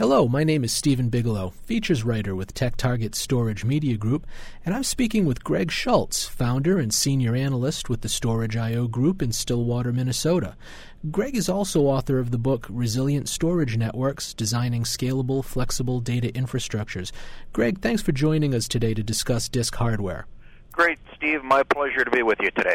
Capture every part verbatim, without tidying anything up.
Hello, my name is Stephen Bigelow, features writer with TechTarget Storage Media Group, and I'm speaking with Greg Schultz, founder and senior analyst with the Storage I O Group in Stillwater, Minnesota. Greg is also author of the book Resilient Storage Networks, Designing Scalable, Flexible Data Infrastructures. Greg, thanks for joining us today to discuss disk hardware. Great, Steve. My pleasure to be with you today.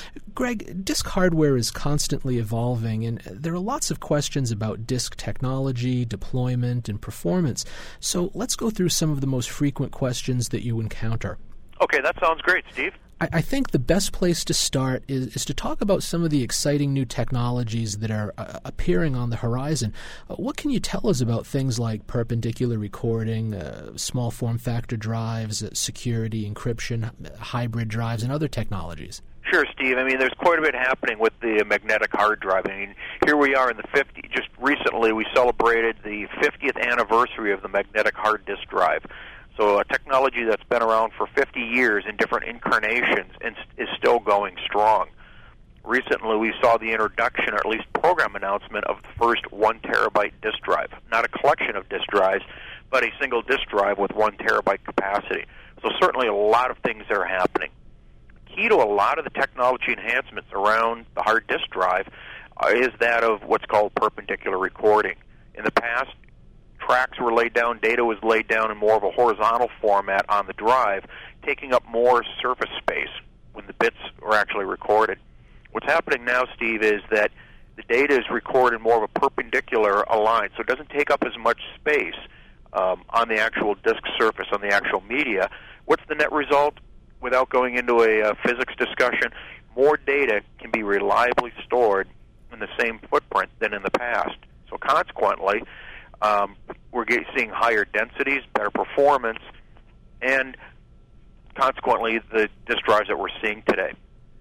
Greg, disk hardware is constantly evolving, and there are lots of questions about disk technology, deployment, and performance. So let's go through some of the most frequent questions that you encounter. Okay, that sounds great, Steve. I, I think the best place to start is, is to talk about some of the exciting new technologies that are uh, appearing on the horizon. Uh, what can you tell us about things like perpendicular recording, uh, small form factor drives, uh, security, encryption, hybrid drives, and other technologies? Sure, Steve. I mean, there's quite a bit happening with the magnetic hard drive. I mean, here we are in the fiftieth. Just recently, we celebrated the fiftieth anniversary of the magnetic hard disk drive. So a technology that's been around for fifty years in different incarnations and is still going strong. Recently, we saw the introduction, or at least program announcement, of the first one terabyte disk drive. Not a collection of disk drives, but a single disk drive with one terabyte capacity. So certainly a lot of things that are happening. Key to a lot of the technology enhancements around the hard disk drive uh, is that of what's called perpendicular recording. In the past, tracks were laid down, data was laid down in more of a horizontal format on the drive, taking up more surface space when the bits are actually recorded. What's happening now, Steve, is that the data is recorded more of a perpendicular line, so it doesn't take up as much space um, on the actual disk surface, on the actual media. What's the net result? Without going into a uh, physics discussion, more data can be reliably stored in the same footprint than in the past. So consequently, Um, we're getting, seeing higher densities, better performance, and consequently the disk drives that we're seeing today.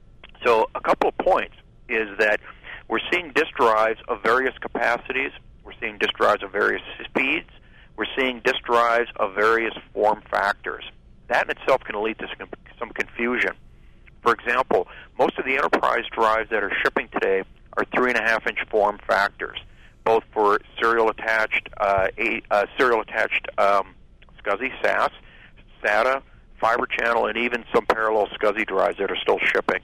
So a couple of points is that we're seeing disk drives of various capacities, we're seeing disk drives of various speeds, we're seeing disk drives of various form factors. That in itself can lead to some confusion. For example, most of the enterprise drives that are shipping today are three and a half inch form factors, both for serial attached, uh, a, uh, serial attached um, SCSI, S A S, SATA, fiber channel, and even some parallel SCSI drives that are still shipping.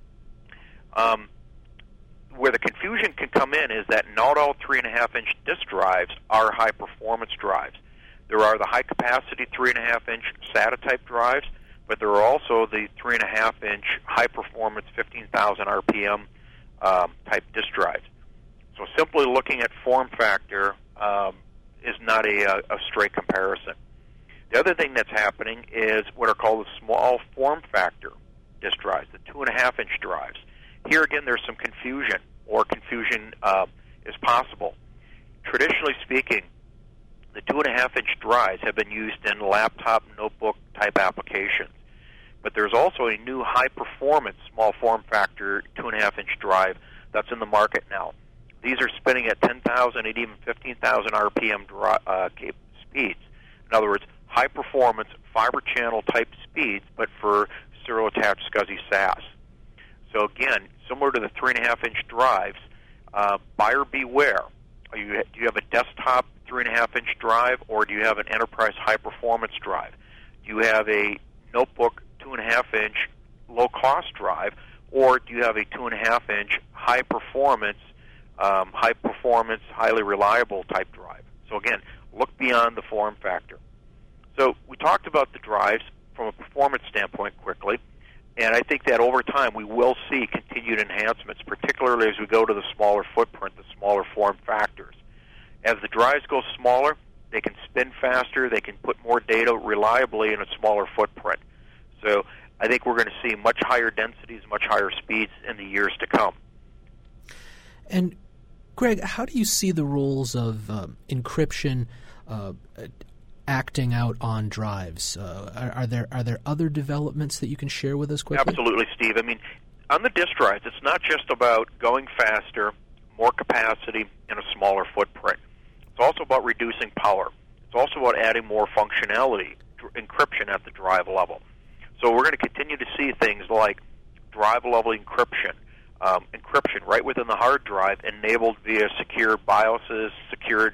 Um, where the confusion can come in is that not all three and a half inch disk drives are high performance drives. There are the high capacity three and a half inch SATA type drives, but there are also the three and a half inch high performance fifteen thousand R P M um, type disk drives. So simply looking at form factor um, is not a, a straight comparison. The other thing that's happening is what are called the small form factor disk drives, the two and a half inch drives. Here again, there's some confusion, or confusion uh, is possible. Traditionally speaking, the two and a half inch drives have been used in laptop, notebook type applications. But there's also a new high performance small form factor two and a half inch drive that's in the market now. These are spinning at ten thousand and even fifteen thousand R P M dri- uh, speeds. In other words, high-performance fiber channel type speeds, but for serial-attached SCSI S A S. So again, similar to the three and a half inch drives, uh, buyer beware. Are you, do you have a desktop three and a half inch drive, or do you have an enterprise high-performance drive? Do you have a notebook two and a half inch low-cost drive, or do you have a two and a half inch high-performance Um, high performance, highly reliable type drive? So again, look beyond the form factor. So we talked about the drives from a performance standpoint quickly, and I think that over time we will see continued enhancements, particularly as we go to the smaller footprint, the smaller form factors. As the drives go smaller, they can spin faster, they can put more data reliably in a smaller footprint. So I think we're going to see much higher densities, much higher speeds in the years to come. And Greg, how do you see the roles of um, encryption uh, acting out on drives? Uh, are, are there are there other developments that you can share with us quickly? Absolutely, Steve. I mean, on the disk drives, it's not just about going faster, more capacity, and a smaller footprint. It's also about reducing power. It's also about adding more functionality, encryption at the drive level. So we're going to continue to see things like drive-level encryption, um, encryption right within the hard drive, enabled via secure BIOSes, secured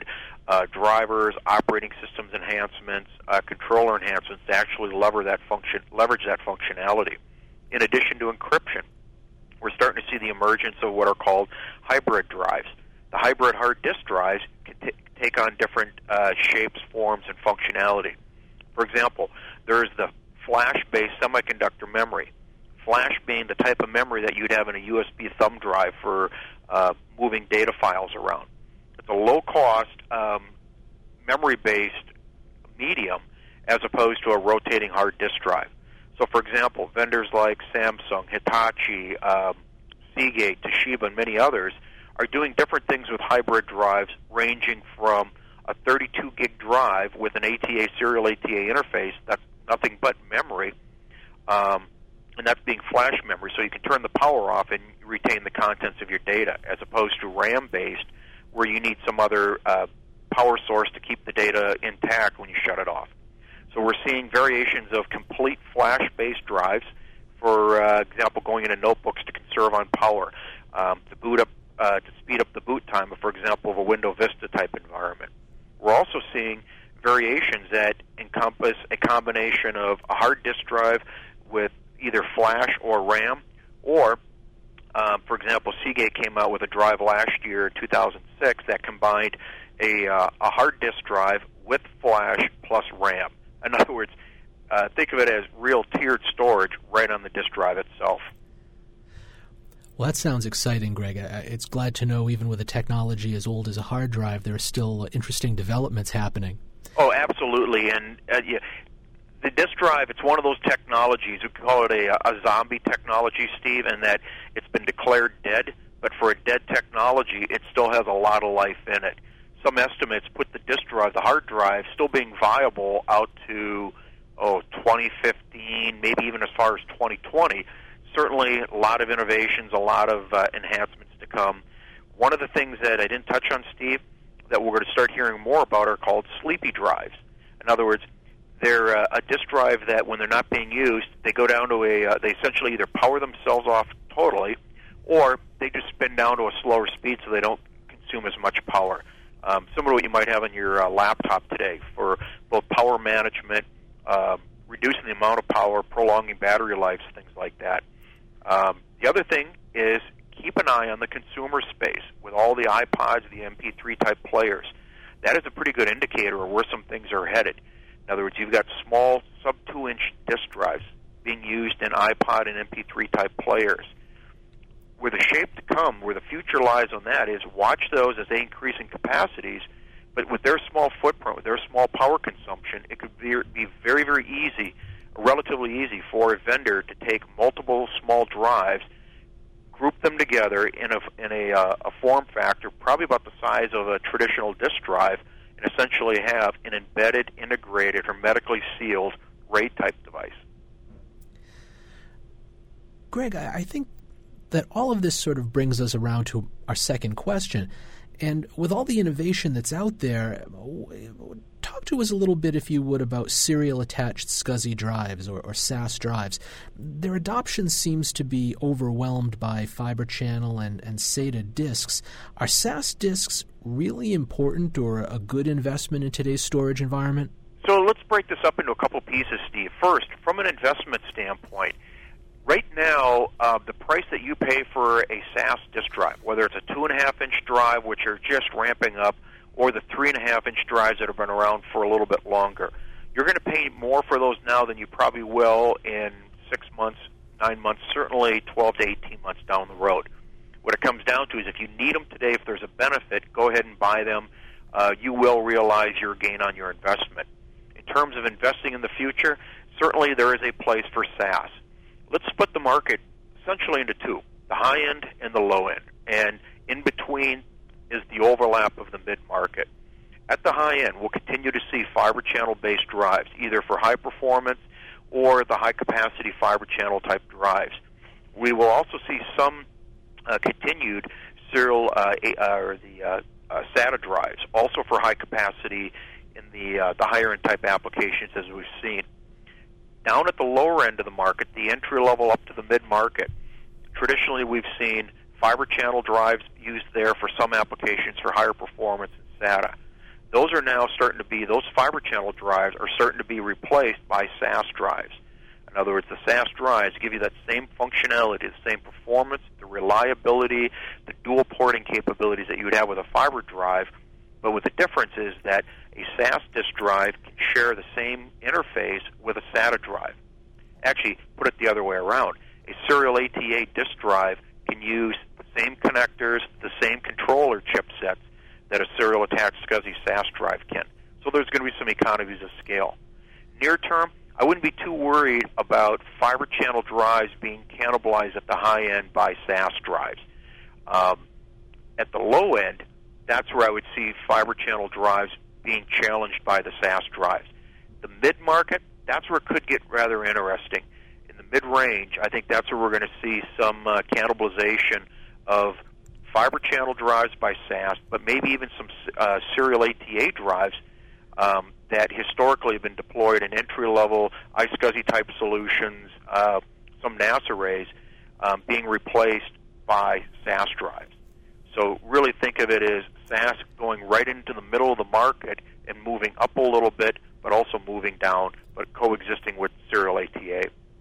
uh, drivers, operating systems enhancements, uh, controller enhancements to actually lever that function, leverage that functionality. In addition to encryption, we're starting to see the emergence of what are called hybrid drives. The hybrid hard disk drives can t- take on different uh, shapes, forms, and functionality. For example, there's the flash-based semiconductor memory. Flash being the type of memory that you'd have in a U S B thumb drive for uh, moving data files around. It's a low-cost, um, memory-based medium as opposed to a rotating hard disk drive. So, for example, vendors like Samsung, Hitachi, um, Seagate, Toshiba, and many others are doing different things with hybrid drives, ranging from a thirty-two gig drive with an A T A, serial A T A interface, that's nothing but memory, um, and that's being flash memory, so you can turn the power off and retain the contents of your data, as opposed to RAM-based, where you need some other uh, power source to keep the data intact when you shut it off. So we're seeing variations of complete flash-based drives, for uh, example, going into notebooks to conserve on power, um, to boot up, uh, to speed up the boot time, for example, of a Windows Vista type environment. We're also seeing variations that encompass a combination of a hard disk drive with either flash or RAM, or, um, for example, Seagate came out with a drive last year, two thousand six, that combined a, uh, a hard disk drive with flash plus RAM. In other words, uh, think of it as real tiered storage right on the disk drive itself. Well, that sounds exciting, Greg. It's glad to know even with a technology as old as a hard drive, there are still interesting developments happening. Oh, absolutely. And uh, yeah, the disk drive, it's one of those technologies, we call it a, a zombie technology, Steve, in that it's been declared dead, but for a dead technology, it still has a lot of life in it. Some estimates put the disk drive, the hard drive, still being viable out to, oh, twenty fifteen, maybe even as far as twenty twenty. Certainly a lot of innovations, a lot of uh, enhancements to come. One of the things that I didn't touch on, Steve, that we're going to start hearing more about are called sleepy drives. In other words, they're uh, a disk drive that when they're not being used, they go down to a, uh, they essentially either power themselves off totally, or they just spin down to a slower speed so they don't consume as much power. Um, similar to what you might have on your uh, laptop today for both power management, uh, reducing the amount of power, prolonging battery lives, things like that. Um, the other thing is keep an eye on the consumer space with all the iPods, the M P three type players. That is a pretty good indicator of where some things are headed. In other words, you've got small sub two inch disk drives being used in iPod and M P three type players. Where the shape to come, where the future lies on that, is watch those as they increase in capacities, but with their small footprint, with their small power consumption, it could be, be very, very easy, relatively easy for a vendor to take multiple small drives, group them together in a, in a, uh, a form factor probably about the size of a traditional disk drive, and essentially have an embedded, integrated, hermetically sealed RAID-type device. Greg, I, I think that all of this sort of brings us around to our second question. And with all the innovation that's out there, talk to us a little bit, if you would, about serial-attached SCSI drives or, or S A S drives. Their adoption seems to be overwhelmed by Fibre Channel and, and SATA disks. Are S A S disks really important or a good investment in today's storage environment? So let's break this up into a couple pieces, Steve. First, from an investment standpoint, right now, uh, the price that you pay for a S A S disk drive, whether it's a two and a half inch drive, which are just ramping up, or the three and a half inch drives that have been around for a little bit longer, you're going to pay more for those now than you probably will in six months, nine months, certainly twelve to eighteen months down the road. What it comes down to is if you need them today, if there's a benefit, go ahead and buy them. Uh, you will realize your gain on your investment. In terms of investing in the future, certainly there is a place for S A S. Let's split the market essentially into two, the high end and the low end. And in between is the overlap of the mid-market. At the high end, we'll continue to see fiber channel-based drives, either for high performance or the high-capacity fiber channel-type drives. We will also see some uh, continued serial uh, or the uh, uh, SATA drives, also for high capacity in the uh, the higher-end type applications, as we've seen. Down at the lower end of the market, the entry level up to the mid-market, traditionally we've seen fiber channel drives used there for some applications for higher performance and SATA. those are now starting to be, those fiber channel drives are starting to be replaced by S A S drives. In other words, the S A S drives give you that same functionality, the same performance, the reliability, the dual porting capabilities that you would have with a fiber drive, but with the difference is that a S A S disk drive can share the same interface with a SATA drive. Actually, put it the other way around. A serial A T A disk drive can use the same connectors, the same controller chipsets that a serial attached SCSI S A S drive can. So there's going to be some economies of scale. Near term, I wouldn't be too worried about fiber channel drives being cannibalized at the high end by S A S drives. Um, at the low end, that's where I would see fiber channel drives being challenged by the S A S drives. The mid-market, that's where it could get rather interesting. In the mid-range, I think that's where we're going to see some uh, cannibalization of fiber channel drives by S A S, but maybe even some uh, serial A T A drives um, that historically have been deployed in entry-level I S C S I-type solutions, uh, some N A S arrays, um, being replaced by S A S drives. So really think of it as S A S going right into the middle of the market and moving up a little bit, but also moving down, but coexisting with serial A T A.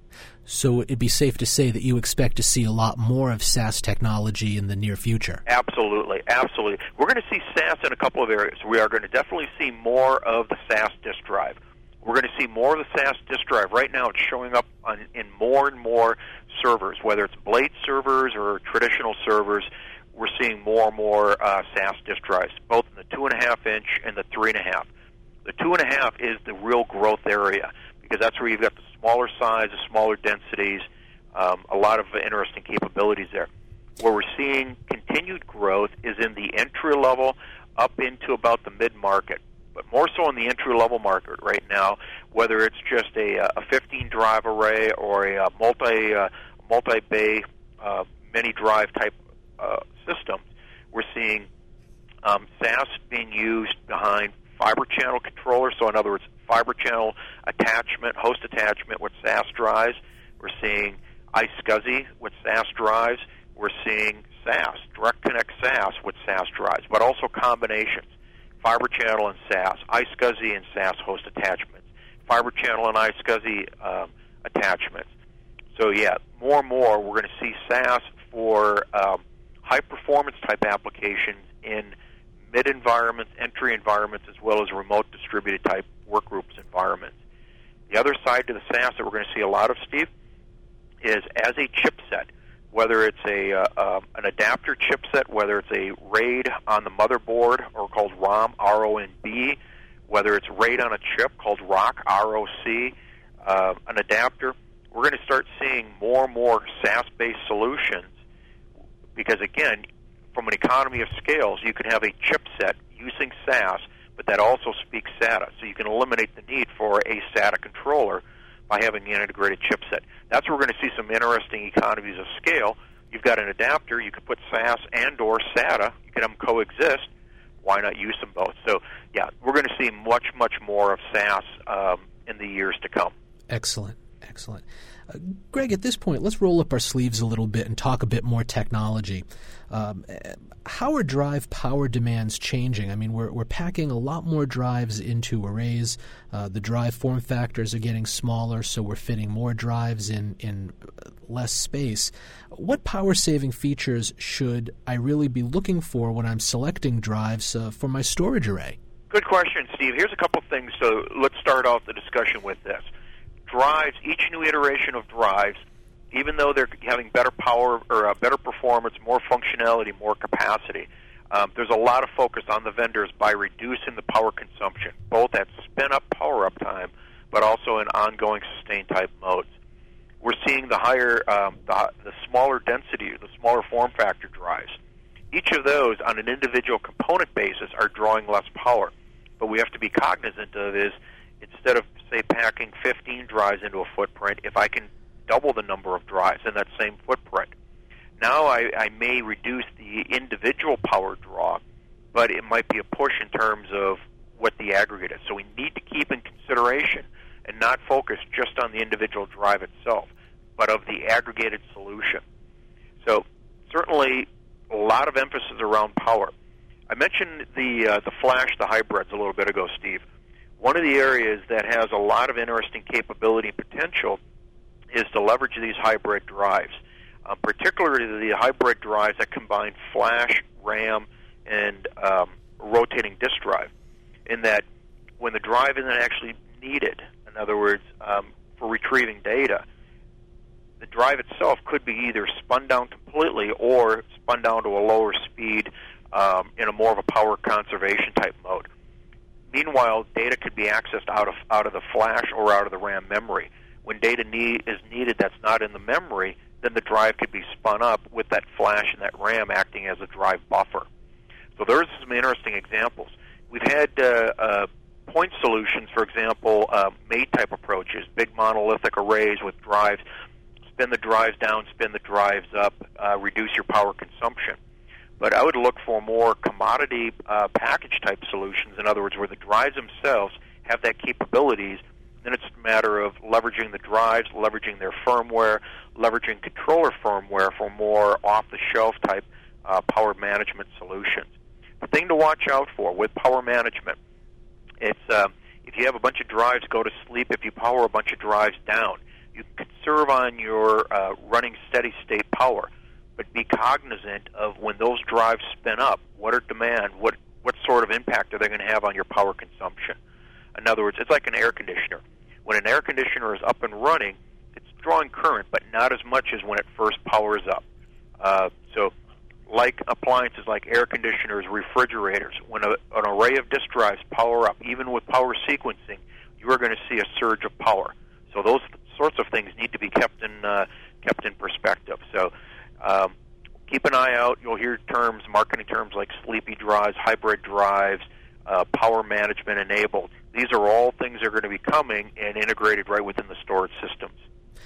So it'd be safe to say that you expect to see a lot more of S A S technology in the near future. Absolutely, absolutely. We're going to see S A S in a couple of areas. We are going to definitely see more of the S A S disk drive. We're going to see more of the S A S disk drive. Right now it's showing up on, in more and more servers, whether it's blade servers or traditional servers. We're seeing more and more uh, S A S disk drives, both in the two and a half inch and the three and a half. The two and a half is the real growth area because that's where you've got the smaller size, the smaller densities, um, a lot of interesting capabilities there. Where we're seeing continued growth is in the entry level up into about the mid market, but more so in the entry level market right now. Whether it's just a, a fifteen drive array or a, a multi uh, multi bay uh, mini drive type uh, system, we're seeing um, S A S being used behind fiber channel controllers. So in other words, fiber channel attachment, host attachment with S A S drives. We're seeing I S C S I with S A S drives. We're seeing S A S, Direct Connect S A S with S A S drives, but also combinations, fiber channel and S A S, I S C S I and S A S host attachments, fiber channel and I S C S I um, attachments. So yeah, more and more we're going to see S A S for um, high-performance type applications in mid-environments, entry environments, as well as remote distributed type workgroups environments. The other side to the S A S that we're going to see a lot of, Steve, is as a chipset, whether it's a uh, uh, an adapter chipset, whether it's a RAID on the motherboard or called ROM, R O N B, whether it's RAID on a chip called R O C, R O C, uh, an adapter, we're going to start seeing more and more S A S-based solutions because, again, from an economy of scales, you can have a chipset using S A S, but that also speaks SATA. So you can eliminate the need for a SATA controller by having the integrated chipset. That's where we're going to see some interesting economies of scale. You've got an adapter. You could put S A S and or SATA. You can have them coexist. Why not use them both? So, yeah, we're going to see much, much more of S A S um, in the years to come. Excellent. Excellent. Uh, Greg, at this point, let's roll up our sleeves a little bit and talk a bit more technology. Um, how are drive power demands changing? I mean, we're we're packing a lot more drives into arrays. Uh, the drive form factors are getting smaller, so we're fitting more drives in, in less space. What power-saving features should I really be looking for when I'm selecting drives uh, for my storage array? Good question, Steve. Here's a couple things. So let's start off the discussion with this. Drives, each new iteration of drives, even though they're having better power or uh, better performance, more functionality, more capacity, um, there's a lot of focus on the vendors by reducing the power consumption, both at spin-up power-up time, but also in ongoing sustained type modes. We're seeing the higher, um, the, the smaller density, the smaller form factor drives. Each of those, on an individual component basis, are drawing less power. But we have to be cognizant of is, instead of, say, packing fifteen drives into a footprint, if I can double the number of drives in that same footprint, now I, I may reduce the individual power draw, but it might be a push in terms of what the aggregate is. So we need to keep in consideration and not focus just on the individual drive itself, but of the aggregated solution. So certainly a lot of emphasis around power. I mentioned the uh, the flash, the hybrids a little bit ago, Steve. One of the areas that has a lot of interesting capability and potential is to leverage these hybrid drives, uh, particularly the hybrid drives that combine flash, RAM, and um, rotating disk drive, in that when the drive isn't actually needed, in other words, um, for retrieving data, the drive itself could be either spun down completely or spun down to a lower speed um, in a more of a power conservation type mode. Meanwhile, data could be accessed out of out of the flash or out of the RAM memory. When data need, is needed that's not in the memory, then the drive could be spun up with that flash and that RAM acting as a drive buffer. So there's some interesting examples. We've had uh, uh, point solutions, for example, uh, MAID-type approaches, big monolithic arrays with drives. Spin the drives down, spin the drives up, uh, reduce your power consumption. But I would look for more commodity uh, package-type solutions, in other words, where the drives themselves have that capabilities. Then it's a matter of leveraging the drives, leveraging their firmware, leveraging controller firmware for more off-the-shelf type uh, power management solutions. The thing to watch out for with power management, it's uh, if you have a bunch of drives, go to sleep. If you power a bunch of drives down, you can conserve on your uh, running steady-state power, but be cognizant of when those drives spin up, what are demand, what what sort of impact are they going to have on your power consumption? In other words, it's like an air conditioner. When an air conditioner is up and running, it's drawing current, but not as much as when it first powers up. Uh, so like appliances like air conditioners, refrigerators, when a, an array of disk drives power up, even with power sequencing, you are going to see a surge of power. So those sorts of things need to be kept in uh, kept in perspective. So um, keep an eye out. You'll hear terms, marketing terms like sleepy drives, hybrid drives, uh, power management enabled. These are all things that are going to be coming and integrated right within the storage systems.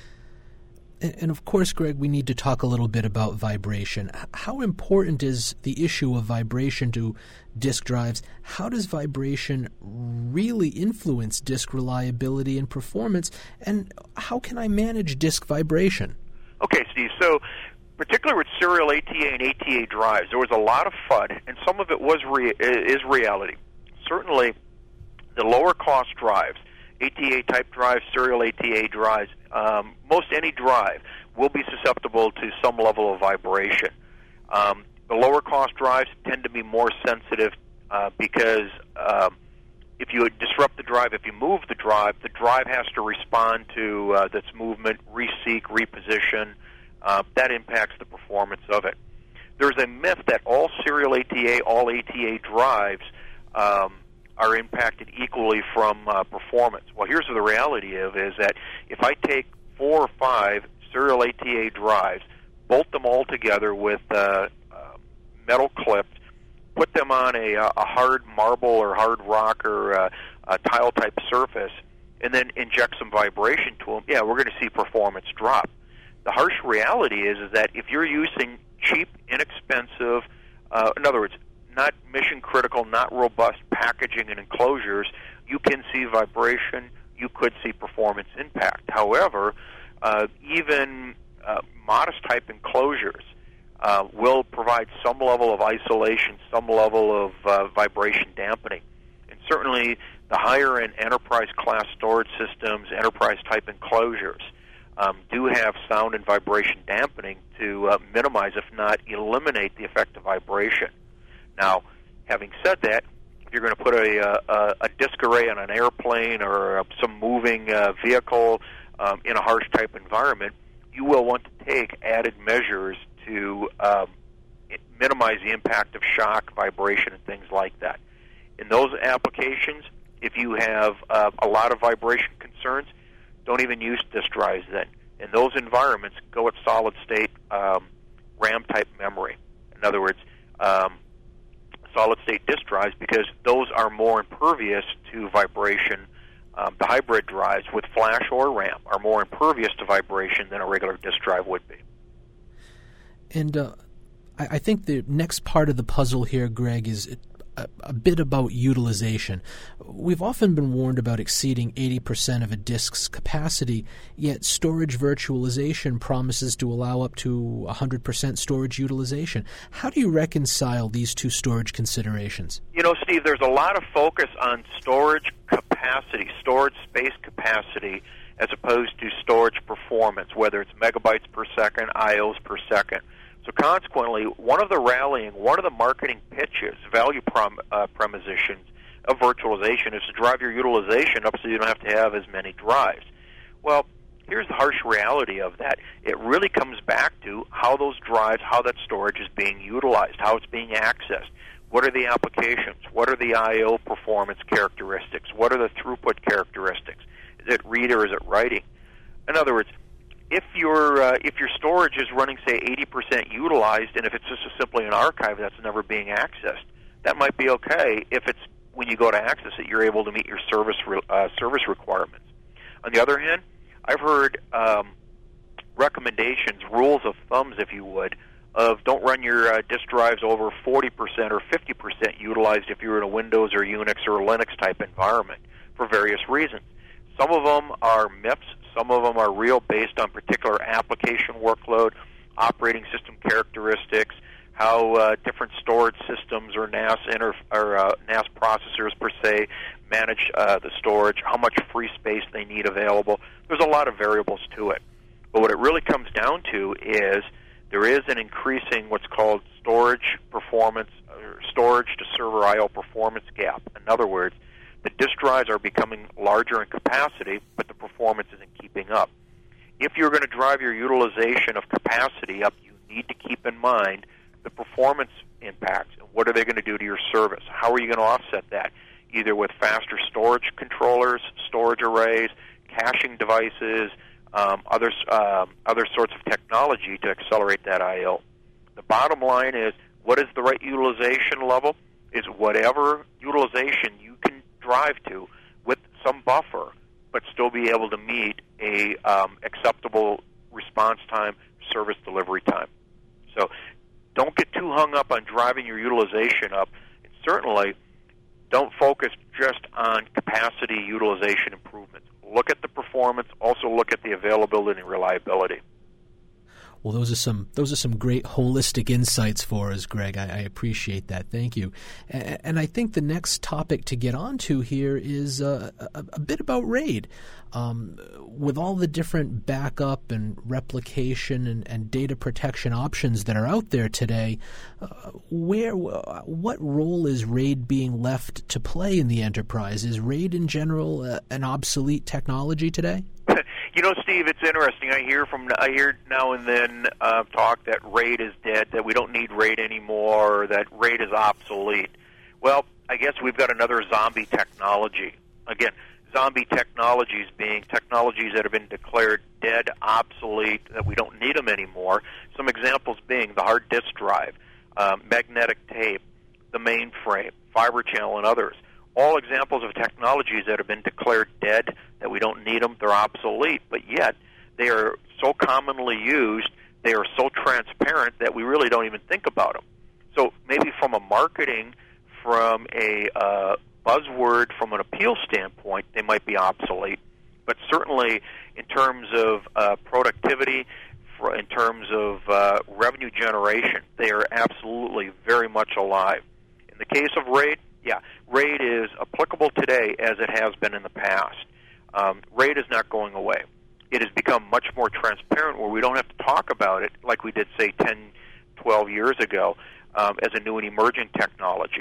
And, and of course, Greg, we need to talk a little bit about vibration. How important is the issue of vibration to disk drives? How does vibration really influence disk reliability and performance? And how can I manage disk vibration? Okay, Steve. So particularly with serial A T A and A T A drives, there was a lot of F U D, and some of it was re- is reality. Certainly, the lower cost drives, A T A-type drives, serial A T A drives, um, most any drive will be susceptible to some level of vibration. Um, the lower cost drives tend to be more sensitive uh, because um, if you disrupt the drive, if you move the drive, the drive has to respond to uh, this movement, reseek, reposition. Uh, that impacts the performance of it. There's a myth that all serial A T A, all A T A drives um, are impacted equally from uh, performance. Well, here's the reality of is that if I take four or five serial A T A drives, bolt them all together with uh, uh, metal clips, put them on a, a hard marble or hard rock or uh, a tile-type surface, and then inject some vibration to them, yeah, we're going to see performance drop. The harsh reality is, is that if you're using cheap, inexpensive, uh, in other words, not mission-critical, not robust packaging and enclosures, you can see vibration, you could see performance impact. However, uh, even uh, modest-type enclosures uh, will provide some level of isolation, some level of uh, vibration dampening. And certainly the higher-end enterprise-class storage systems, enterprise-type enclosures, um, do have sound and vibration dampening to uh, minimize, if not eliminate, the effect of vibration. Now, having said that, if you're going to put a, a, a disk array on an airplane or some moving uh, vehicle um, in a harsh-type environment, you will want to take added measures to um, minimize the impact of shock, vibration, and things like that. In those applications, if you have uh, a lot of vibration concerns, don't even use disk drives then. In those environments, go with solid-state um, RAM-type memory. In other words, um, solid-state disk drives, because those are more impervious to vibration. Um, the hybrid drives with flash or RAM are more impervious to vibration than a regular disk drive would be. And uh, I, I think the next part of the puzzle here, Greg, is it, a, a bit about utilization. We've often been warned about exceeding eighty percent of a disk's capacity, yet storage virtualization promises to allow up to one hundred percent storage utilization. How do you reconcile these two storage considerations? You know, Steve, there's a lot of focus on storage capacity, storage space capacity, as opposed to storage performance, whether it's megabytes per second, I Os per second. So consequently, one of the rallying, one of the marketing pitches, value prom, uh, propositions of virtualization is to drive your utilization up so you don't have to have as many drives. Well, here's the harsh reality of that. It really comes back to how those drives, how that storage is being utilized, how it's being accessed. What are the applications? What are the I O performance characteristics? What are the throughput characteristics? Is it read or is it writing? In other words, if your uh, if your storage is running, say, eighty percent utilized, and if it's just a simply an archive that's never being accessed, that might be okay. If it's when you go to access it, you're able to meet your service re- uh, service requirements. On the other hand, I've heard um, recommendations, rules of thumbs, if you would, of don't run your uh, disk drives over forty percent or fifty percent utilized if you're in a Windows or Unix or Linux type environment for various reasons. Some of them are myths. Some of them are real, based on particular application workload, operating system characteristics, how uh, different storage systems or N A S inter- or uh, N A S processors per se manage uh, the storage, how much free space they need available. There's a lot of variables to it. But what it really comes down to is there is an increasing what's called storage performance, or storage to server I O performance gap. In other words, the disk drives are becoming larger in capacity, but the performance isn't keeping up. If you're going to drive your utilization of capacity up, you need to keep in mind the performance impacts. And what are they going to do to your service? How are you going to offset that? Either with faster storage controllers, storage arrays, caching devices, um, other, um, other sorts of technology to accelerate that I O. The bottom line is, what is the right utilization level? Is whatever utilization you can drive to with some buffer, but still be able to meet a um, acceptable response time, service delivery time. So don't get too hung up on driving your utilization up. And certainly don't focus just on capacity utilization improvements. Look at the performance. Also look at the availability and reliability. Well, those are some those are some great holistic insights for us, Greg. I, I appreciate that. Thank you. And, and I think the next topic to get onto here is uh, a, a bit about RAID. Um, with all the different backup and replication and, and data protection options that are out there today, uh, where what role is RAID being left to play in the enterprise? Is RAID in general uh, an obsolete technology today? You know, Steve, it's interesting. I hear from I hear now and then uh, talk that RAID is dead, that we don't need RAID anymore, or that RAID is obsolete. Well, I guess we've got another zombie technology. Again, zombie technologies being technologies that have been declared dead, obsolete, that we don't need them anymore. Some examples being the hard disk drive, um, magnetic tape, the mainframe, fiber channel, and others. All examples of technologies that have been declared dead, that we don't need them, they're obsolete, but yet they are so commonly used, they are so transparent that we really don't even think about them. So maybe from a marketing, from a uh, buzzword, from an appeal standpoint, they might be obsolete. But certainly in terms of uh, productivity, for, in terms of uh, revenue generation, they are absolutely very much alive. In the case of RAID, yeah, RAID is applicable today as it has been in the past. Um, RAID is not going away. It has become much more transparent where we don't have to talk about it like we did, say, ten, twelve years ago um, as a new and emerging technology.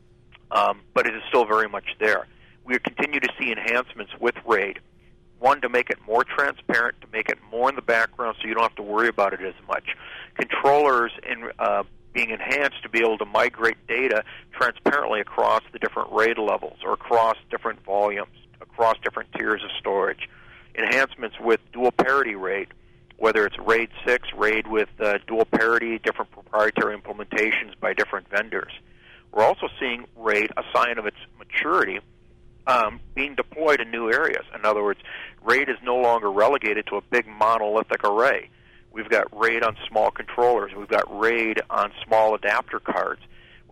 Um, but it is still very much there. We continue to see enhancements with RAID. One, to make it more transparent, to make it more in the background so you don't have to worry about it as much. Controllers in uh, being enhanced to be able to migrate data transparently across the different RAID levels or across different volumes, across different tiers of storage. Enhancements with dual parity RAID, whether it's RAID six, RAID with uh, dual parity, different proprietary implementations by different vendors. We're also seeing RAID, a sign of its maturity, um, being deployed in new areas. In other words, RAID is no longer relegated to a big monolithic array. We've got RAID on small controllers. We've got RAID on small adapter cards.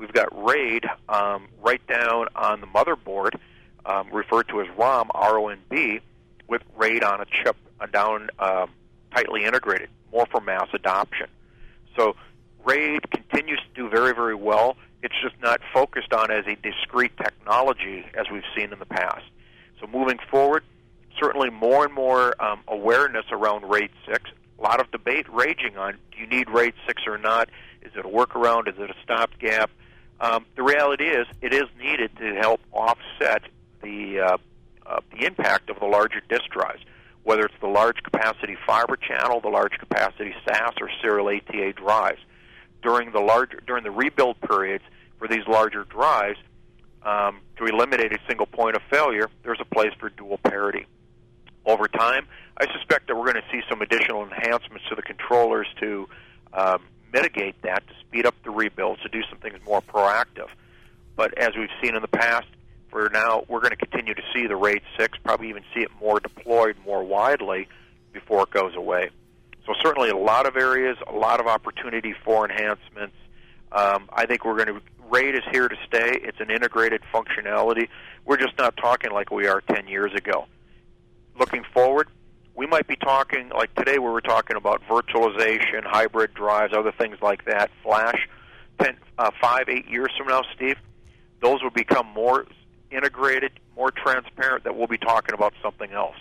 we've got RAID um, right down on the motherboard, um, referred to as ROM, R O N B, with RAID on a chip, uh, down um, tightly integrated, more for mass adoption. So RAID continues to do very, very well. It's just not focused on as a discrete technology as we've seen in the past. So moving forward, certainly more and more um, awareness around RAID six. A lot of debate raging on, do you need RAID six or not? Is it a workaround? Is it a stopgap? Um, the reality is it is needed to help offset the, uh, uh, the impact of the larger disk drives, whether it's the large capacity fiber channel, the large capacity S A S, or serial A T A drives. During the larger, during the rebuild periods for these larger drives, um, to eliminate a single point of failure, there's a place for dual parity. Over time, I suspect that we're going to see some additional enhancements to the controllers to um, mitigate that, to speed up the rebuilds, to do some things more proactive. But as we've seen in the past, for now, we're going to continue to see the RAID six, probably even see it more deployed more widely before it goes away. So certainly a lot of areas, a lot of opportunity for enhancements. Um, I think we're going to, RAID is here to stay. It's an integrated functionality. We're just not talking like we are ten years ago. Looking forward, we might be talking, like today we were talking about virtualization, hybrid drives, other things like that, flash. Ten, uh, five, eight years from now, Steve, those will become more integrated, more transparent, that we'll be talking about something else.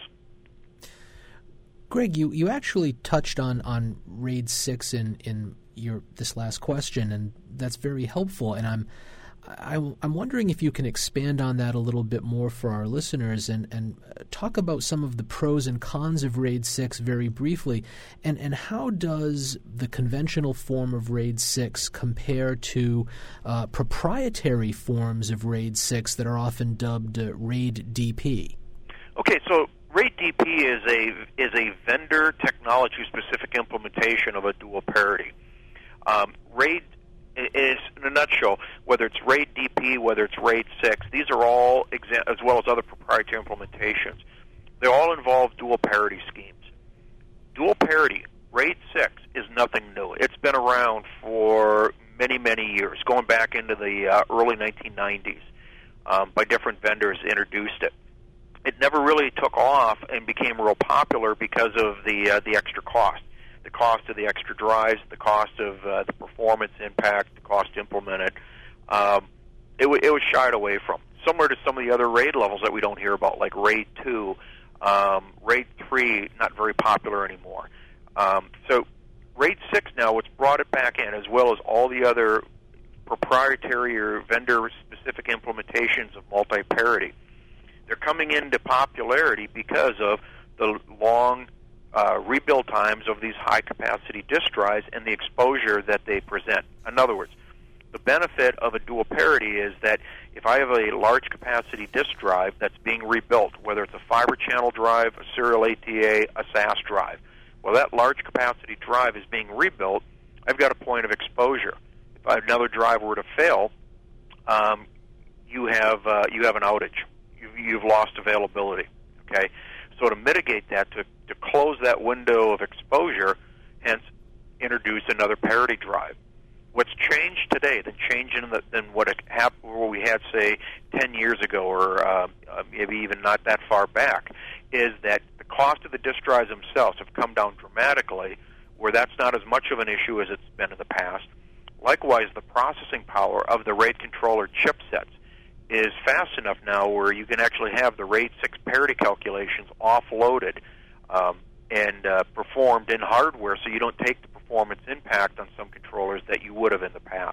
Greg, you, you actually touched on, on RAID six in, in your this last question, and that's very helpful. And I'm I, I'm wondering if you can expand on that a little bit more for our listeners and, and talk about some of the pros and cons of RAID six very briefly. And, and how does the conventional form of RAID six compare to uh, proprietary forms of RAID six that are often dubbed uh, RAID D P? Okay, so RAID D P is a is a vendor technology-specific implementation of a dual parity. Um, RAID is, in a nutshell, whether it's RAID D P, whether it's RAID six, these are all, exa- as well as other proprietary implementations, they all involve dual parity schemes. Dual parity, RAID six, is nothing new. It's been around for many, many years, going back into the uh, early nineteen nineties, um, by different vendors introduced it. It never really took off and became real popular because of the uh, the extra cost. The cost of the extra drives, the cost of uh, the performance impact, the cost to implement it. Um, it, w- it was shied away from. Similar to some of the other RAID levels that we don't hear about, like RAID two, um, RAID three, not very popular anymore. Um, so RAID six now, what's brought it back in, as well as all the other proprietary or vendor-specific implementations of multi-parity, they're coming into popularity because of the long uh, rebuild times of these high-capacity disk drives and the exposure that they present. In other words, the benefit of a dual parity is that if I have a large-capacity disk drive that's being rebuilt, whether it's a fiber channel drive, a serial A T A, a S A S drive, well, that large-capacity drive is being rebuilt, I've got a point of exposure. If another drive were to fail, um, you have uh, you have an outage. You've lost availability, okay? So to mitigate that, to, to close that window of exposure, hence introduce another parity drive. What's changed today, than changing the, than what it happened, what we had, say, ten years ago, or uh, uh, maybe even not that far back, is that the cost of the disk drives themselves have come down dramatically, where that's not as much of an issue as it's been in the past. Likewise, the processing power of the RAID controller chipsets is fast enough now where you can actually have the RAID six parity calculations offloaded um, and uh, performed in hardware, so you don't take the performance impact on some controllers that you would have in the past.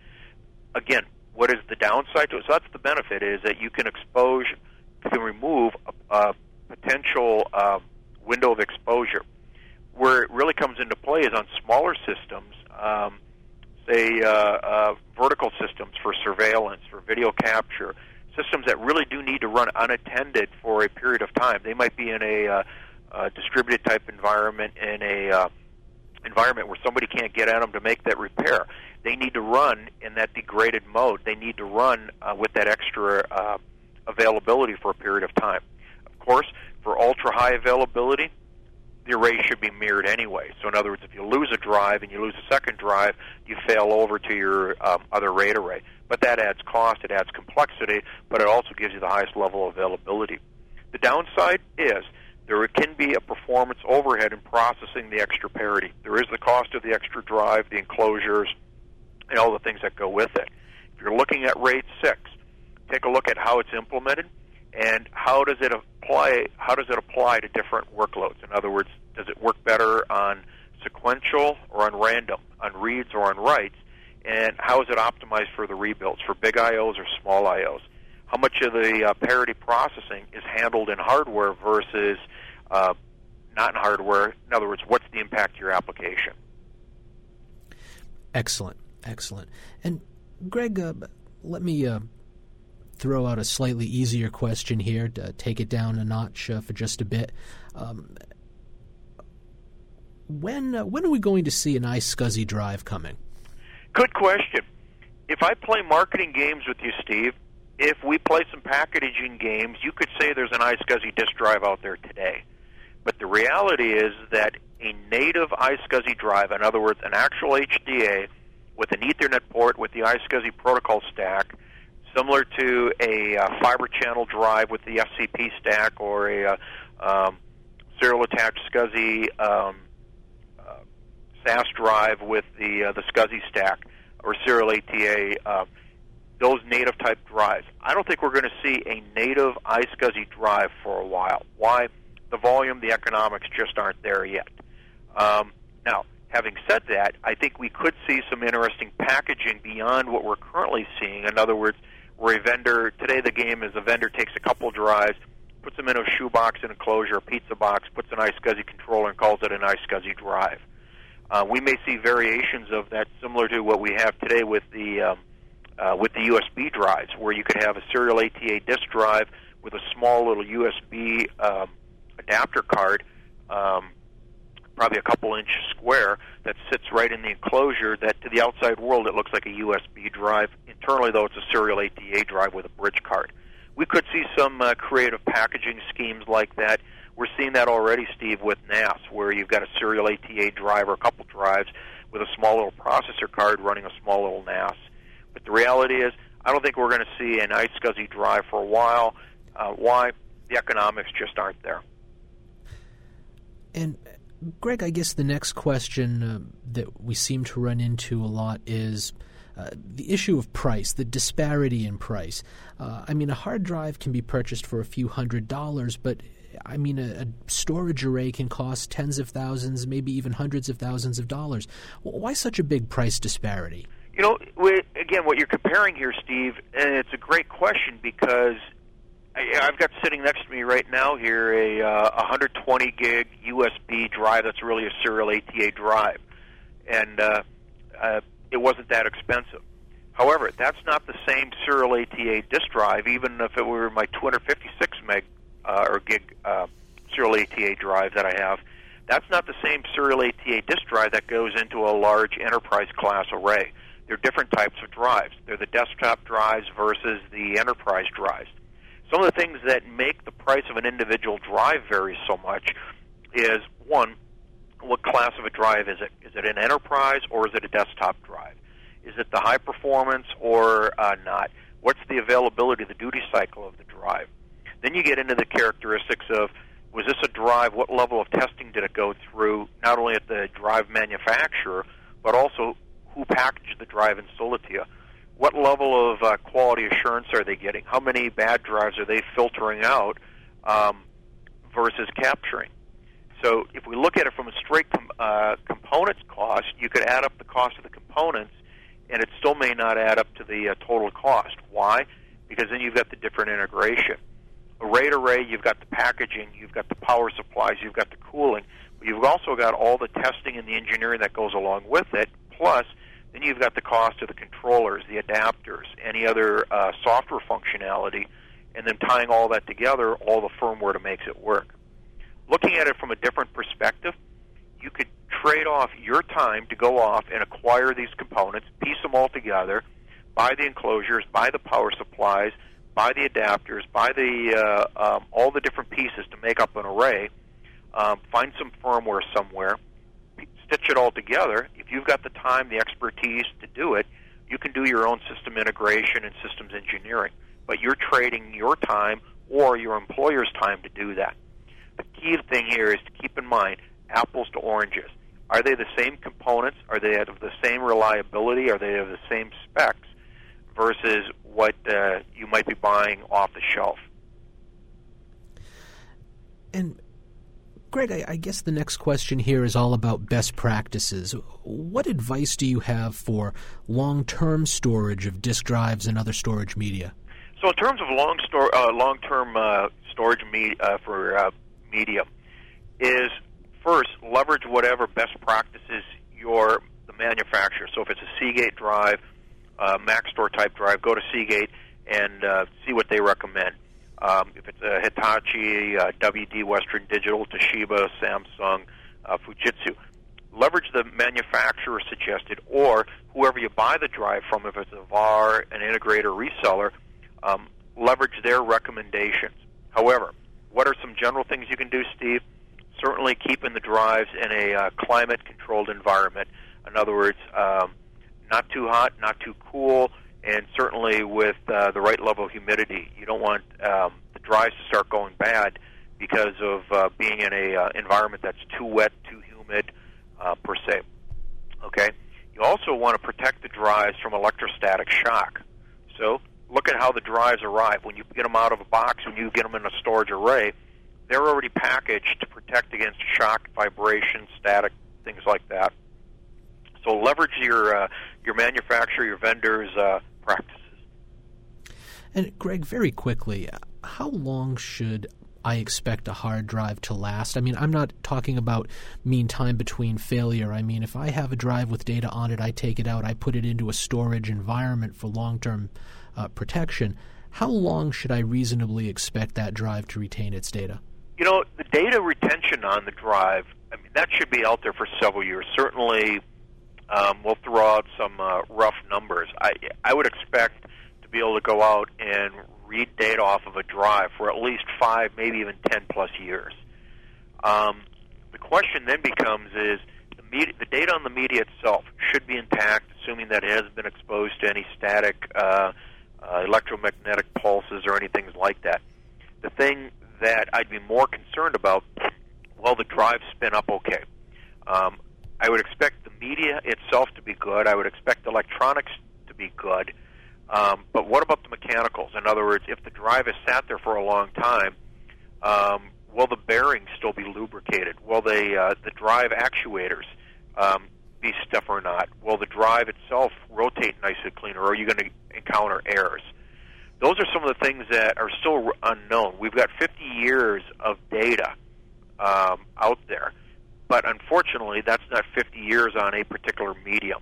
Again, what is the downside to it? So that's the benefit, is that you can expose, you can remove a, a potential uh, window of exposure. Where it really comes into play is on smaller systems, um, say uh, uh, vertical systems for surveillance, for video capture, systems that really do need to run unattended for a period of time. They might be in a uh, uh, distributed type environment, in a uh, environment where somebody can't get at them to make that repair. They need to run in that degraded mode. They need to run uh, with that extra uh, availability for a period of time. Of course, for ultra-high availability, the array should be mirrored anyway. So in other words, if you lose a drive and you lose a second drive, you fail over to your um, other RAID array. But that adds cost, it adds complexity, but it also gives you the highest level of availability. The downside is there can be a performance overhead in processing the extra parity. There is the cost of the extra drive, the enclosures, and all the things that go with it. If you're looking at RAID six, take a look at how it's implemented and how does it apply. How does it apply to different workloads? In other words, does it work better on sequential or on random, on reads or on writes? And how is it optimized for the rebuilds, for big I Os or small I Os? How much of the uh, parity processing is handled in hardware versus uh, not in hardware? In other words, what's the impact to your application? Excellent, excellent. And Greg, uh, let me uh, throw out a slightly easier question here to take it down a notch uh, for just a bit. Um, when uh, when are we going to see an iSCSI drive coming? Good question. If I play marketing games with you, Steve, if we play some packaging games, you could say there's an iSCSI disk drive out there today. But the reality is that a native iSCSI drive, in other words, an actual H D A with an Ethernet port with the iSCSI protocol stack, similar to a uh, fiber channel drive with the F C P stack or a uh, um, serial attached SCSI um, uh, S A S drive with the uh, the SCSI stack or serial A T A, uh, those native type drives. I don't think we're going to see a native iSCSI drive for a while. Why? The volume, the economics just aren't there yet. Um, now, having said that, I think we could see some interesting packaging beyond what we're currently seeing. In other words, where a vendor, today the game is a vendor takes a couple drives, puts them in a shoebox, an enclosure, a pizza box, puts an iSCSI controller and calls it an iSCSI drive. Uh, we may see variations of that similar to what we have today with the um, uh, with the U S B drives, where you could have a serial A T A disk drive with a small little U S B um, adapter card, um, probably a couple inch square, that sits right in the enclosure that to the outside world it looks like a U S B drive. Internally, though, it's a serial A T A drive with a bridge card. We could see some uh, creative packaging schemes like that. We're seeing that already, Steve, with N A S, where you've got a serial A T A drive or a couple drives with a small little processor card running a small little N A S. But the reality is, I don't think we're going to see an iSCSI drive for a while. Uh, why? The economics just aren't there. And Greg, I guess the next question uh, that we seem to run into a lot is uh, the issue of price, the disparity in price. Uh, I mean, a hard drive can be purchased for a few hundred dollars, but I mean, a, a storage array can cost tens of thousands, maybe even hundreds of thousands of dollars. Why such a big price disparity? You know, we, again, what you're comparing here, Steve, and it's a great question because I, I've got sitting next to me right now here a uh, one hundred twenty gig U S B drive that's really a serial A T A drive, and uh, uh, it wasn't that expensive. However, that's not the same serial A T A disk drive, even if it were my two hundred fifty-six meg uh, or gig uh, serial A T A drive that I have. That's not the same serial A T A disk drive that goes into a large enterprise class array. They're different types of drives. They're the desktop drives versus the enterprise drives. Some of the things that make the price of an individual drive vary so much is, one, what class of a drive is it? Is it an enterprise or is it a desktop drive? Is it the high performance or uh, not? What's the availability, the duty cycle of the drive? Then you get into the characteristics of, was this a drive? What level of testing did it go through, not only at the drive manufacturer, but also who packaged the drive and sold it to you? What level of uh, quality assurance are they getting? How many bad drives are they filtering out um, versus capturing? So if we look at it from a straight com- uh, components cost, you could add up the cost of the components, and it still may not add up to the uh, total cost. Why? Because then you've got the different integration. A RAID array, you've got the packaging, you've got the power supplies, you've got the cooling, but you've also got all the testing and the engineering that goes along with it, plus then you've got the cost of the controllers, the adapters, any other uh, software functionality, and then tying all that together, all the firmware to make it work. Looking at it from a different perspective, you could trade off your time to go off and acquire these components, piece them all together, buy the enclosures, buy the power supplies, buy the adapters, buy the uh, um, all the different pieces to make up an array, um, find some firmware somewhere, stitch it all together. If you've got the time, the expertise to do it, you can do your own system integration and systems engineering. But you're trading your time or your employer's time to do that. The key thing here is to keep in mind apples to oranges. Are they the same components? Are they of the same reliability? Are they of the same specs versus what uh, you might be buying off the shelf? And Greg, I, I guess the next question here is all about best practices. What advice do you have for long-term storage of disk drives and other storage media? So in terms of long store, uh, long-term uh, storage me- uh, for uh, media, is first leverage whatever best practices your the manufacturer. So if it's a Seagate drive, uh, MaxStore type drive, go to Seagate and uh, see what they recommend. Um, if it's a Hitachi, uh, W D, Western Digital, Toshiba, Samsung, uh, Fujitsu, leverage the manufacturer suggested, or whoever you buy the drive from, if it's a V A R, an integrator, reseller, um, leverage their recommendations. However, what are some general things you can do, Steve? Certainly keeping the drives in a uh, climate-controlled environment. In other words, um, not too hot, not too cool, and certainly with uh, the right level of humidity. You don't want um, the drives to start going bad because of uh, being in a uh, environment that's too wet, too humid, uh, per se. Okay? You also want to protect the drives from electrostatic shock. So look at how the drives arrive. When you get them out of a box, when you get them in a storage array, they're already packaged to protect against shock, vibration, static, things like that. So leverage your uh, your manufacturer, your vendors' uh, practices. And Greg, very quickly, how long should I expect a hard drive to last? I mean, I'm not talking about mean time between failure. I mean, if I have a drive with data on it, I take it out, I put it into a storage environment for long-term uh, protection. How long should I reasonably expect that drive to retain its data? You know, the data retention on the drive, I mean, that should be out there for several years. Certainly, um, we'll throw out some uh, rough numbers. I, I would expect to be able to go out and read data off of a drive for at least five, maybe even ten plus years. Um, the question then becomes is the, media, the data on the media itself should be intact, assuming that it hasn't been exposed to any static uh, uh, electromagnetic pulses or anything like that. The thing that I'd be more concerned about, well, the drives spin up okay. Um, I would expect the media itself to be good. I would expect the electronics to be good. Um, but what about the mechanicals? In other words, if the drive has sat there for a long time, um, will the bearings still be lubricated? Will the, uh, the drive actuators um, be stiff or not? Will the drive itself rotate nice and clean, or are you going to encounter errors? Those are some of the things that are still unknown. We've got fifty years of data um, out there, but unfortunately, that's not fifty years on a particular medium.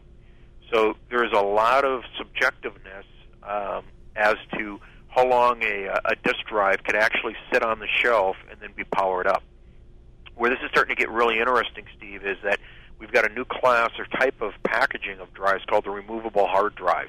So there's a lot of subjectiveness um, as to how long a, a disk drive could actually sit on the shelf and then be powered up. Where this is starting to get really interesting, Steve, is that we've got a new class or type of packaging of drives called the removable hard drives.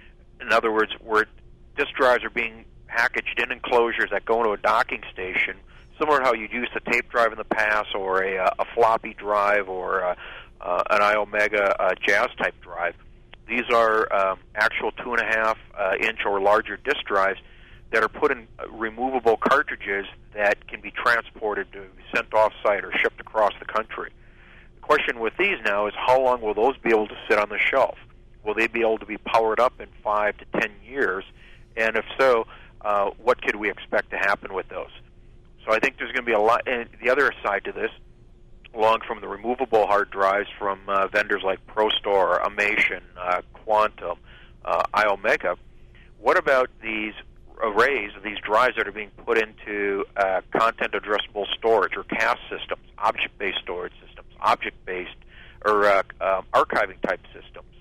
In other words, where disk drives are being packaged in enclosures that go into a docking station, similar to how you'd use a tape drive in the past, or a, a floppy drive, or a, uh, an iOmega uh, Jazz type drive. These are um, actual two and a half uh, inch or larger disk drives that are put in removable cartridges that can be transported to be sent off-site or shipped across the country. The question with these now is how long will those be able to sit on the shelf? Will they be able to be powered up in five to ten years? And if so, uh, what could we expect to happen with those? So I think there's going to be a lot. And the other side to this, along from the removable hard drives from uh, vendors like ProStore, Amation, uh, Quantum, uh, iOmega, what about these arrays, these drives that are being put into uh, content addressable storage or C A S systems, object-based storage systems, object-based or uh, uh, archiving type systems?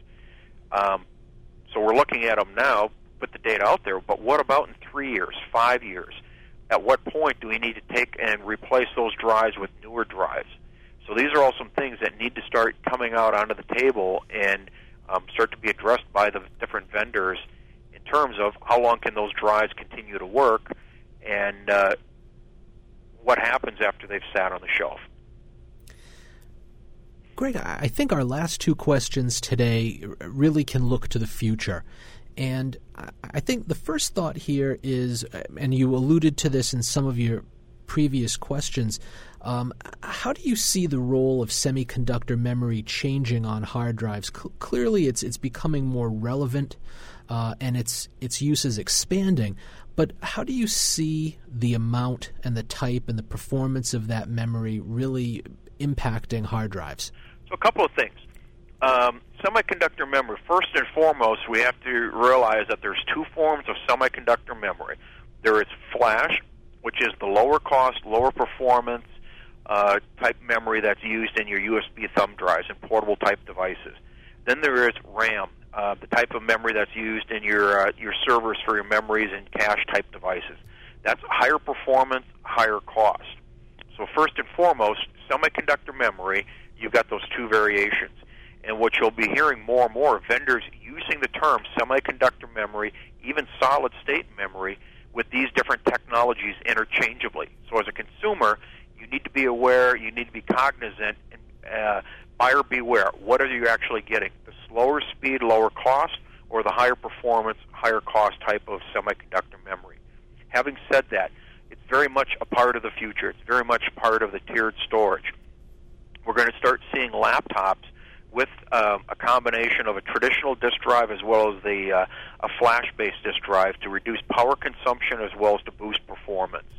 Um, so we're looking at them now, put the data out there, but what about in three years, five years? At what point do we need to take and replace those drives with newer drives? So these are all some things that need to start coming out onto the table and um, start to be addressed by the different vendors in terms of how long can those drives continue to work, and uh, what happens after they've sat on the shelf. Greg, I think our last two questions today really can look to the future. And I think the first thought here is, and you alluded to this in some of your previous questions, um, how do you see the role of semiconductor memory changing on hard drives? C- clearly, it's it's becoming more relevant, uh, and its its use is expanding. But how do you see the amount and the type and the performance of that memory really impacting hard drives? So a couple of things. Um, semiconductor memory, first and foremost, we have to realize that there's two forms of semiconductor memory. There is flash, which is the lower cost, lower performance uh, type memory that's used in your U S B thumb drives and portable type devices. Then there is RAM, uh, the type of memory that's used in your uh, your servers for your memories and cache type devices. That's higher performance, higher cost. So first and foremost, semiconductor memory, you've got those two variations. And what you'll be hearing more and more, vendors using the term semiconductor memory, even solid-state memory, with these different technologies interchangeably. So as a consumer, you need to be aware, you need to be cognizant, and uh, buyer beware. What are you actually getting? The slower speed, lower cost, or the higher performance, higher cost type of semiconductor memory? Having said that, it's very much a part of the future. It's very much part of the tiered storage. We're going to start seeing laptops with um, a combination of a traditional disk drive as well as the uh, a flash-based disk drive to reduce power consumption as well as to boost performance.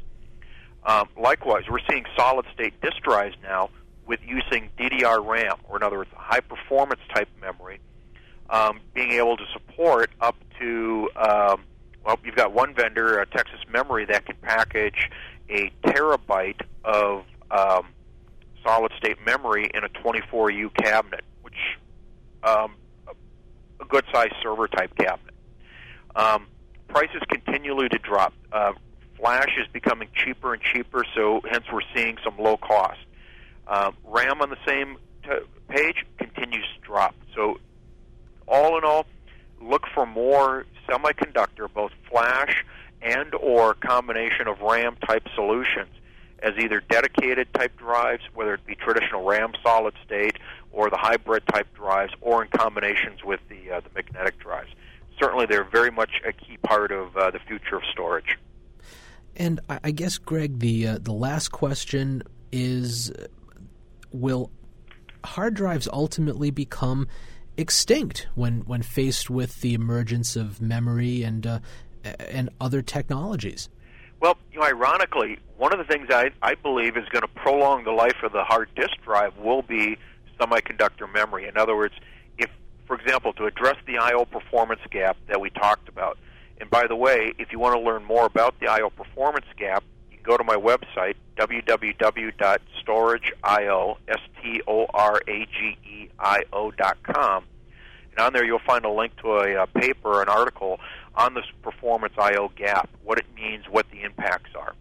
Um, likewise, we're seeing solid-state disk drives now with using D D R RAM, or in other words, high-performance type memory, um, being able to support up to, um, well, you've got one vendor, uh, Texas Memory, that can package a terabyte of um, solid-state memory in a twenty-four U cabinet, which um, a good-sized server-type cabinet. Um, prices continually to drop. Uh, flash is becoming cheaper and cheaper, so hence we're seeing some low cost. Uh, RAM on the same t- page continues to drop. So all in all, look for more semiconductor, both flash and or combination of RAM-type solutions as either dedicated type drives, whether it be traditional RAM solid state or the hybrid type drives, or in combinations with the uh, the magnetic drives. Certainly, they're very much a key part of uh, the future of storage. And I guess, Greg, the uh, the last question is, will hard drives ultimately become extinct when, when faced with the emergence of memory and uh, and other technologies? Well, you know, ironically, one of the things I, I believe is going to prolong the life of the hard disk drive will be semiconductor memory. In other words, if, for example, to address the I O performance gap that we talked about, and by the way, if you want to learn more about the I O performance gap, you can go to my website, w w w dot storage i o, S T O R A G E I O dot com. And on there you'll find a link to a, a paper, an article on this performance I O gap, what it means, what the impacts are.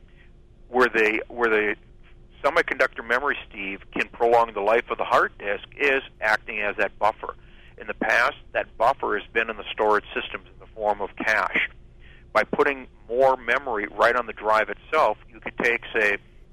Where the where the semiconductor memory, Steve, can prolong the life of the hard disk is acting as that buffer. In the past, that buffer has been in the storage systems in the form of cache. By putting more memory right on the drive itself, you could take, say,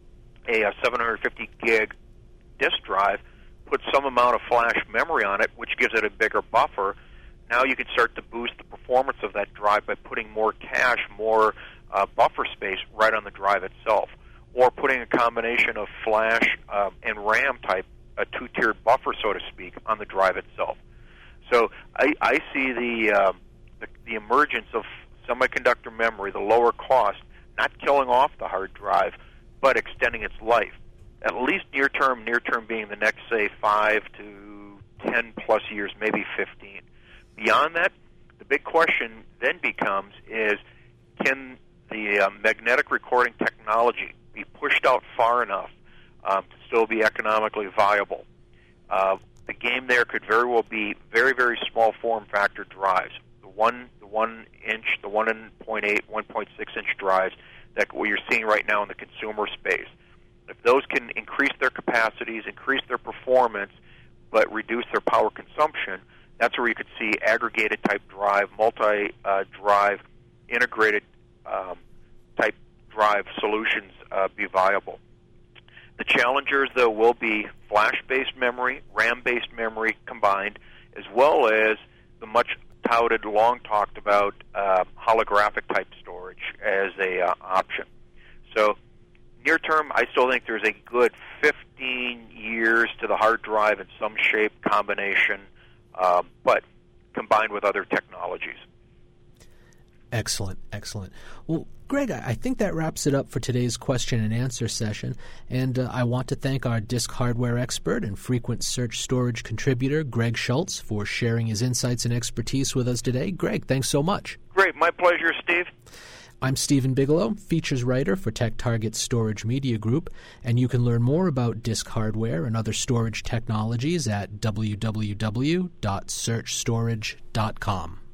a, a seven hundred fifty gig disk drive, put some amount of flash memory on it, which gives it a bigger buffer. Now you can start to boost the performance of that drive by putting more cache, more uh, buffer space right on the drive itself, or putting a combination of flash um, and RAM type, a two-tiered buffer, so to speak, on the drive itself. So I, I see the, uh, the the emergence of semiconductor memory, the lower cost, not killing off the hard drive, but extending its life. At least near term, near term being the next, say, five to ten plus years, maybe fifteen. Beyond that, the big question then becomes is, can the uh, magnetic recording technology be pushed out far enough um, to still be economically viable? Uh, the game there could very well be very, very small form factor drives, the one, the one inch, the one point eight, one point six inch drives that what you're seeing right now in the consumer space. If those can increase their capacities, increase their performance, but reduce their power consumption, that's where you could see aggregated type drive, multi-drive, uh, integrated um, type drive solutions uh, be viable. The challengers, though, will be flash-based memory, RAM-based memory combined, as well as the much-touted, long-talked-about uh, holographic-type storage as a uh, option. So near term, I still think there's a good fifteen years to the hard drive in some shape, combination, uh, but combined with other technologies. Excellent, excellent. Well, Greg, I think that wraps it up for today's question and answer session, and uh, I want to thank our disk hardware expert and frequent search storage contributor, Greg Schultz, for sharing his insights and expertise with us today. Greg, thanks so much. Great, my pleasure, Steve. I'm Stephen Bigelow, features writer for TechTarget's Storage Media Group, and you can learn more about disk hardware and other storage technologies at w w w dot search storage dot com.